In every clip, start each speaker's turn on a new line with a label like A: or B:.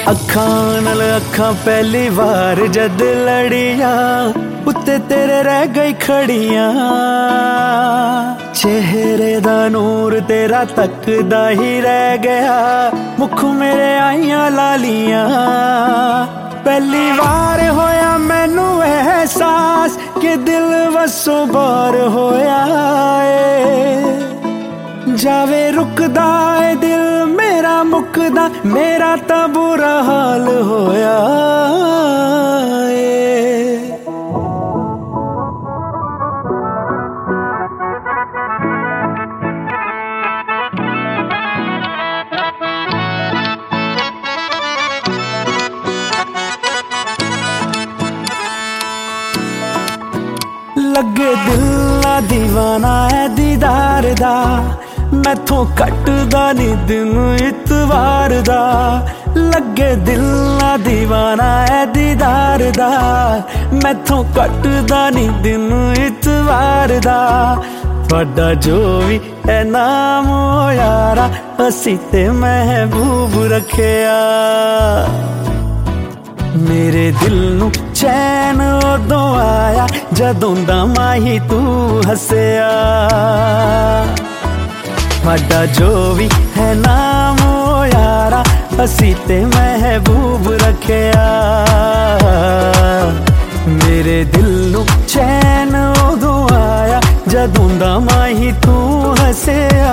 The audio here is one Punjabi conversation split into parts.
A: ਅੱਖਾਂ ਨਾਲ ਅੱਖਾਂ ਪਹਿਲੀ ਵਾਰ ਜਦ ਲੜੀਆਂ, ਉੱਤੇ ਤੇਰੇ ਰਹਿ ਗਈ ਖੜੀਆਂ। ਚਿਹਰੇ ਦਾ ਨੂਰ ਤੇਰਾ ਤੱਕਦਾ ਹੀ ਰਹਿ ਗਿਆ, ਮੁਖ ਮੇਰੇ ਆਈਆਂ ਲਾਲੀਆਂ। ਪਹਿਲੀ ਵਾਰ ਹੋਇਆ ਮੈਨੂੰ ਅਹਿਸਾਸ ਕਿ ਦਿਲ ਵਸੋਂ ਬਾਹਰ ਹੋਇਆ ਏ। ਜਾਵੇ ਰੁਕਦਾ ਏ ਦਿਲ ਮੇਰਾ ਮੁੱਕਦਾ, ਮੇਰਾ ਤਾਂ ਬੁਰਾ ਹਾਲ ਹੋਇਆ ਏ। ਲੱਗੇ ਦਿਲ ਨਾ ਦੀਵਾਨਾ ਹੈ ਦੀਦਾਰ ਦਾ, ਮੈਥੋਂ ਕੱਟਦਾ ਨੀ ਦਿਨ ਇਤਵਾਰ ਦਾ। ਲੱਗੇ ਦਿਲ ਨਾ ਦੀਵਾਨਾ ਹੈ ਦੀਦਾਰ ਦਾ, ਮੈਥੋਂ ਕੱਟਦਾ ਨੀ ਦਿਨ ਇਤਵਾਰ ਦਾ। ਤੁਹਾਡਾ ਜੋ ਵੀ ਹੈ ਨਾਮ ਓ ਯਾਰਾ, ਅਸੀਂ ਤੇ ਮਹਿਬੂਬ ਰੱਖਿਆ। ਮੇਰੇ ਦਿਲ ਨੂੰ ਚੈਨ ਉਦੋਂ ਆਇਆ ਜਦੋਂ ਦਾ ਮਾਹੀ ਤੂੰ ਹੱਸਿਆ। ਤੁਹਾਡਾ ਜੋ ਵੀ ਹੈ ਨਾਮ ਓ ਯਾਰਾ, ਅਸੀਂ ਤੇ ਮਹਿਬੂਬ ਰੱਖਿਆ। ਮੇਰੇ ਦਿਲ ਨੂੰ ਚੈਨ ਉਦੋਂ ਆਇਆ ਜਦੋਂ ਦਾ ਮਾਹੀ ਤੂੰ ਹੱਸਿਆ।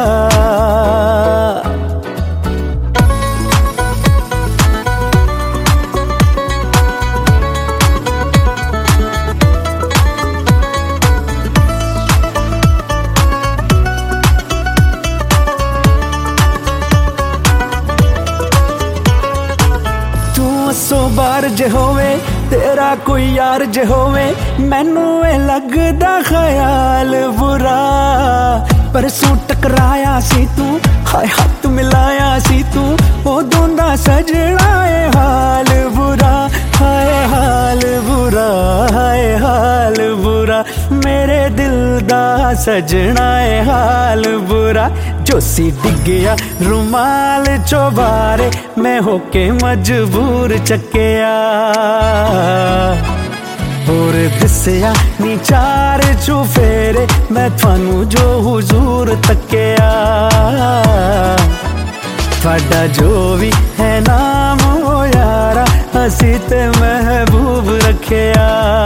A: ਸੋ ਬਾਰ ਜੇ ਹੋਵੇ ਤੇਰਾ ਕੋਈ ਯਾਰ ਜੇ ਹੋਵੇ, ਮੈਨੂੰ ਇਹ ਲੱਗਦਾ ਖਿਆਲ ਬੁਰਾ। ਪਰਸੋਂ ਟਕਰਾਇਆ ਸੀ ਤੂੰ, ਹਾਏ ਹੱਥ ਮਿਲਾਇਆ ਸੀ ਤੂੰ, ਉਦੋਂ ਦਾ ਸਜਣਾ ਏ ਹਾਲ ਬੁਰਾ। ਹਾਏ ਹਾਲ ਬੁਰਾ, ਹਾਏ ਹਾਲ ਬੁਰਾ, ਮੇਰੇ ਦਿਲ ਦਾ ਸਜਣਾ ਏ ਹਾਲ ਬੁਰਾ। ਜੋਸੀ ਡਿੱਗਿਆ ਰੁਮਾਲ ਚੋਂ ਬਾਰੇ, ਮੈਂ ਹੋ ਕੇ ਮਜਬੂਰ ਚੱਕਿਆ। ਹੋਰ ਦਿਸਿਆ ਨੀ ਚਾਰ ਚੁਫੇਰੇ, ਮੈਂ ਤੁਹਾਨੂੰ ਜੋ ਹੁਜ਼ੂਰ ਤੱਕਿਆ। ਤੁਹਾਡਾ ਜੋ ਵੀ ਹੈ ਨਾਮ ਓ ਯਾਰਾ, ਅਸੀਂ ਤੇ ਮਹਿਬੂਬ ਰੱਖਿਆ।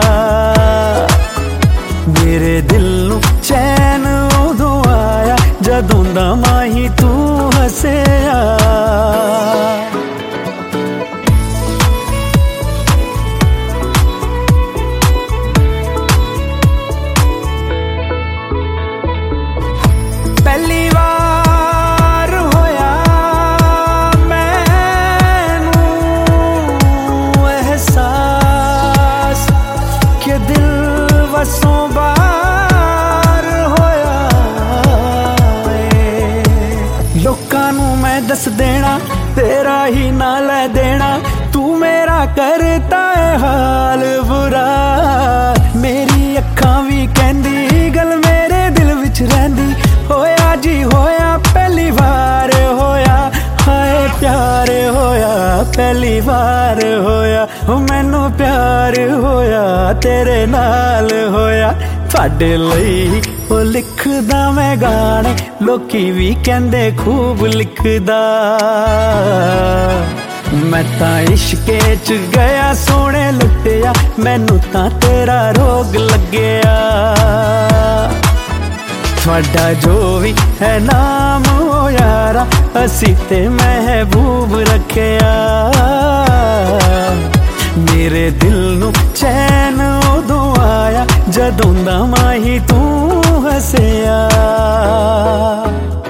A: ਮੇਰੇ ਦਿਲ ਨੂੰ ਚੈਨ ਉਦੋਂ ਆਇਆ ਜਦੋਂ ਦਾ ਮਾਹੀ ਤੂੰ ਹੱਸਿਆ। ਪਹਿਲੀ ਵਾਰ ਹੋਇਆ ਮੈਨੂੰ ਅਹਿਸਾਸ ਕਿ ਦਿਲ ਵਸੋਂ ਬਾਹਰ ਹੋਇਆ ਏ। ਲੋਕਾਂ ਨੂੰ ਮੈਂ ਦੱਸ ਦੇਣਾ, ਤੇਰਾ ਹੀ ਨਾਂ ਲੈ ਦੇਣਾ, ਤੂੰ ਮੇਰਾ ਕਰਤਾ ਏ ਹਾਲ ਬੁਰਾ। ਮੇਰੀ ਅੱਖਾਂ ਵੀ ਕਹਿੰਦੀ ਗੱਲ ਮੇਰੇ ਦਿਲ ਵਿੱਚ ਰਹਿੰਦੀ, ਹੋਇਆ ਜੀ ਹੋਇਆ ਪਹਿਲੀ ਵਾਰ ਹੋਇਆ। ਹਾਏ ਪਿਆਰ ਹੋਇਆ ਪਹਿਲੀ ਵਾਰ ਹੋਇਆ, ਮੈਨੂੰ ਪਿਆਰ ਹੋਇਆ ਤੇਰੇ ਨਾਲ ਹੋਇਆ। ਤੁਹਾਡੇ ਲਈ ਉਹ ਲਿਖਦਾ ਮੈਂ ਗਾਣੇ, ਲੋਕੀ ਵੀ ਕਹਿੰਦੇ ਖੂਬ ਲਿਖਦਾ। ਮੈਂ ਤਾਂ ਇਸ਼ਕੇ ਚ ਗਿਆ ਸੋਹਣੇ ਲੁੱਟਿਆ, ਮੈਨੂੰ ਤਾਂ ਤੇਰਾ ਰੋਗ ਲੱਗਿਆ। ਤੁਹਾਡਾ ਜੋ ਵੀ ਹੈ ਨਾਮ ਓ ਯਾਰਾ, ਅਸੀਂ ਤੇ ਮਹਿਬੂਬ ਰੱਖਿਆ। ਮੇਰੇ ਦਿਲ ਨੂੰ ਚੈਨ ਉਦੋਂ ਆਇਆ ਜਦੋਂ ਦਾ ਮਾਹੀ ਤੂੰ ਹੱਸਿਆ।